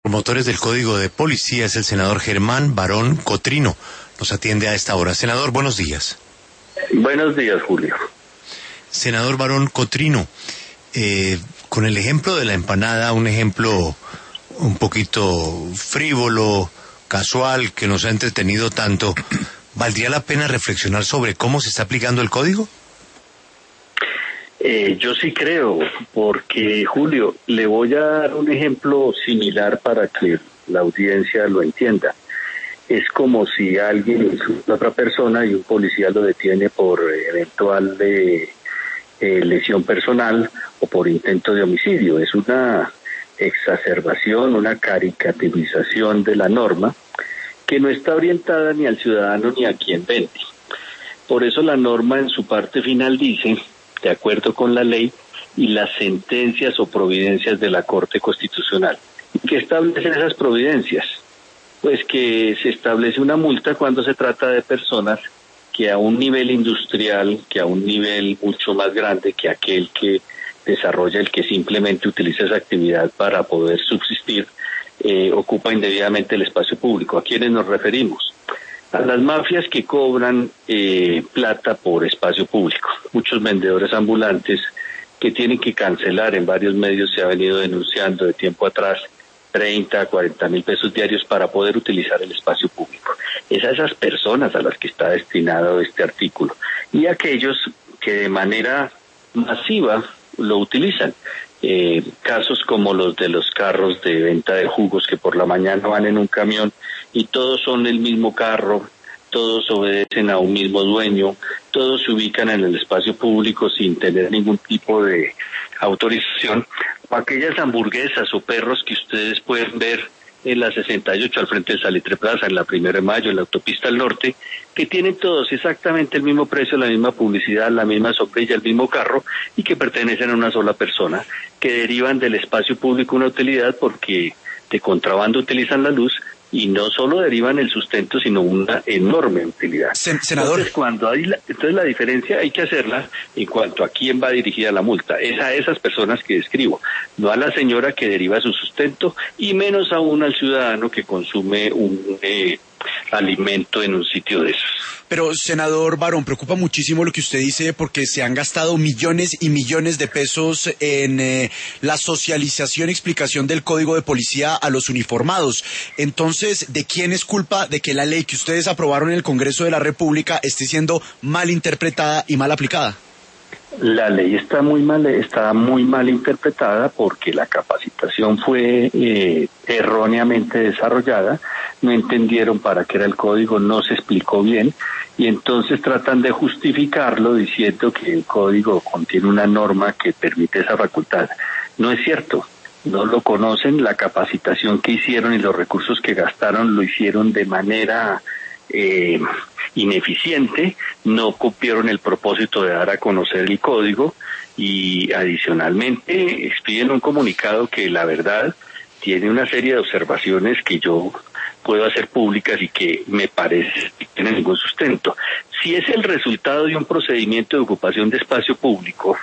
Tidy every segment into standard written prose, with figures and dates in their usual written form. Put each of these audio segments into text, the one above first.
Promotores del Código de Policía es el senador Germán Barón Cotrino. Nos atiende a esta hora. Senador, buenos días. Buenos días, Julio. Senador Barón Cotrino, con el ejemplo de la empanada, un ejemplo un poquito frívolo, casual, que nos ha entretenido tanto, ¿valdría la pena reflexionar sobre cómo se está aplicando el código? Yo sí creo, porque, Julio, le voy a dar un ejemplo similar para que la audiencia lo entienda. Es como si alguien insulta a otra persona y un policía lo detiene por eventual lesión personal o por intento de homicidio. Es una exacerbación, una caricaturización de la norma que no está orientada ni al ciudadano ni a quien vende. Por eso la norma en su parte final dice, de acuerdo con la ley y las sentencias o providencias de la Corte Constitucional. ¿Qué establecen esas providencias? Pues que se establece una multa cuando se trata de personas que a un nivel industrial, que a un nivel mucho más grande que aquel que desarrolla, el que simplemente utiliza esa actividad para poder subsistir, ocupa indebidamente el espacio público. ¿A quiénes nos referimos? A las mafias que cobran plata por espacio público. Muchos vendedores ambulantes que tienen que cancelar, en varios medios se ha venido denunciando de tiempo atrás, 30 a 40 mil pesos diarios para poder utilizar el espacio público. Es a esas personas a las que está destinado este artículo. Y aquellos que de manera masiva lo utilizan. Casos como los de los carros de venta de jugos que por la mañana van en un camión y todos son el mismo carro, todos obedecen a un mismo dueño, todos se ubican en el espacio público sin tener ningún tipo de autorización, o aquellas hamburguesas o perros que ustedes pueden ver en la 68 al frente de Salitre Plaza, en la 1 de Mayo, en la autopista del Norte, que tienen todos exactamente el mismo precio, la misma publicidad, la misma sombrilla, el mismo carro, y que pertenecen a una sola persona, que derivan del espacio público una utilidad porque de contrabando utilizan la luz, y no solo derivan el sustento, sino una enorme utilidad. Senador. Entonces la diferencia hay que hacerla en cuanto a quién va dirigida la multa. Es a esas personas que describo, no a la señora que deriva su sustento y menos aún al ciudadano que consume un alimento en un sitio de esos. Pero, senador Barón, preocupa muchísimo lo que usted dice porque se han gastado millones y millones de pesos en la socialización y explicación del Código de Policía a los uniformados. Entonces, ¿de quién es culpa de que la ley que ustedes aprobaron en el Congreso de la República esté siendo mal interpretada y mal aplicada? La ley está muy mal interpretada porque la capacitación fue erróneamente desarrollada, no entendieron para qué era el código, no se explicó bien y entonces tratan de justificarlo diciendo que el código contiene una norma que permite esa facultad. No es cierto, no lo conocen, la capacitación que hicieron y los recursos que gastaron lo hicieron de manera ineficiente, no cumplieron el propósito de dar a conocer el código y adicionalmente expiden un comunicado que la verdad tiene una serie de observaciones que yo puedo hacer públicas y que me parece que no tienen ningún sustento. Si es el resultado de un procedimiento de ocupación de espacio público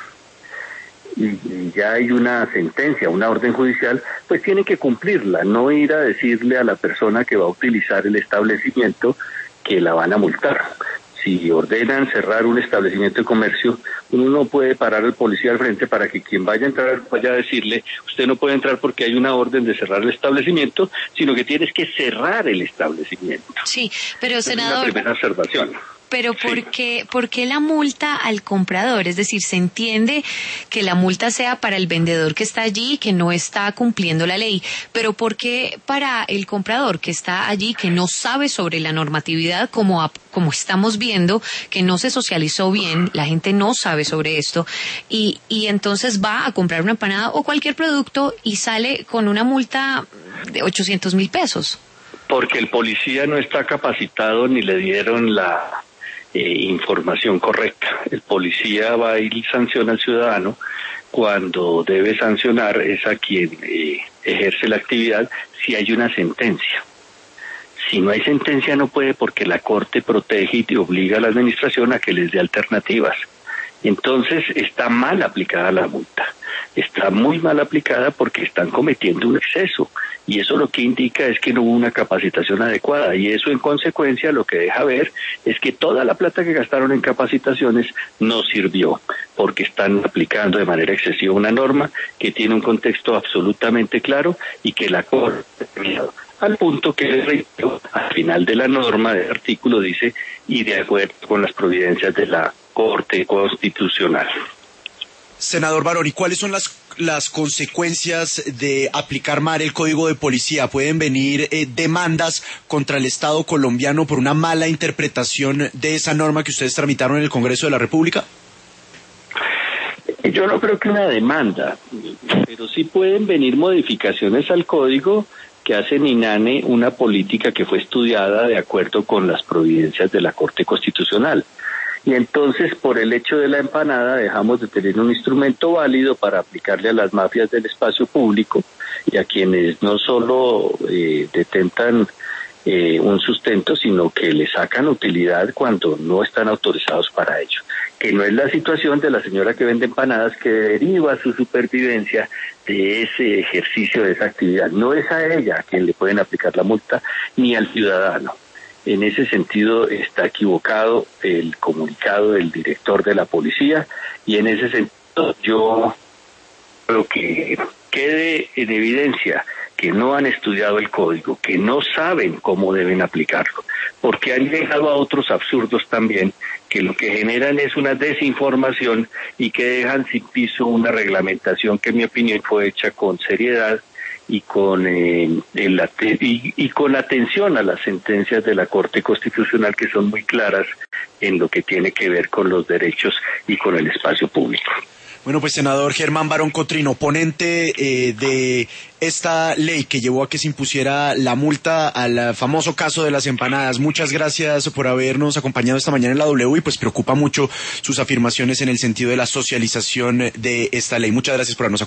y ya hay una sentencia, una orden judicial, pues tiene que cumplirla, no ir a decirle a la persona que va a utilizar el establecimiento que la van a multar. Si ordenan cerrar un establecimiento de comercio, uno no puede parar al policía al frente para que quien vaya a entrar vaya a decirle, usted no puede entrar porque hay una orden de cerrar el establecimiento, sino que tienes que cerrar el establecimiento. Sí, pero senador... Es la primera observación. Pero ¿por qué la multa al comprador? Es decir, se entiende que la multa sea para el vendedor que está allí, que no está cumpliendo la ley, pero ¿por qué para el comprador que está allí, que no sabe sobre la normatividad, como estamos viendo, que no se socializó bien, la gente no sabe sobre esto, y entonces va a comprar una empanada o cualquier producto y sale con una multa de 800,000 pesos? Porque el policía no está capacitado ni le dieron la información correcta. El policía va y sanciona al ciudadano cuando debe sancionar es a quien ejerce la actividad si hay una sentencia. Si no hay sentencia no puede porque la Corte protege y obliga a la administración a que les dé alternativas. Entonces está mal aplicada la multa. está muy mal aplicada porque están cometiendo un exceso. Y eso lo que indica es que no hubo una capacitación adecuada, y eso en consecuencia lo que deja ver es que toda la plata que gastaron en capacitaciones no sirvió, porque están aplicando de manera excesiva una norma que tiene un contexto absolutamente claro y que la Corte ha determinado. Al punto que al final de la norma del artículo dice, y de acuerdo con las providencias de la Corte Constitucional. Senador Barón, ¿y cuáles son las consecuencias de aplicar mal el Código de Policía? ¿Pueden venir demandas contra el Estado colombiano por una mala interpretación de esa norma que ustedes tramitaron en el Congreso de la República? Yo no creo que una demanda, pero sí pueden venir modificaciones al Código que hacen inane una política que fue estudiada de acuerdo con las providencias de la Corte Constitucional. Y entonces, por el hecho de la empanada, dejamos de tener un instrumento válido para aplicarle a las mafias del espacio público y a quienes no solo detentan un sustento, sino que le sacan utilidad cuando no están autorizados para ello. Que no es la situación de la señora que vende empanadas, que deriva su supervivencia de ese ejercicio, de esa actividad. No es a ella a quien le pueden aplicar la multa, ni al ciudadano. En ese sentido está equivocado el comunicado del director de la policía, y en ese sentido yo creo que quede en evidencia que no han estudiado el código, que no saben cómo deben aplicarlo, porque han llegado a otros absurdos también, que lo que generan es una desinformación y que dejan sin piso una reglamentación que en mi opinión fue hecha con seriedad y con con atención a las sentencias de la Corte Constitucional, que son muy claras en lo que tiene que ver con los derechos y con el espacio público. Bueno, pues senador Germán Barón Cotrino, ponente de esta ley que llevó a que se impusiera la multa al famoso caso de las empanadas, muchas gracias por habernos acompañado esta mañana en la W, y pues preocupa mucho sus afirmaciones en el sentido de la socialización de esta ley. Muchas gracias por habernos acompañado.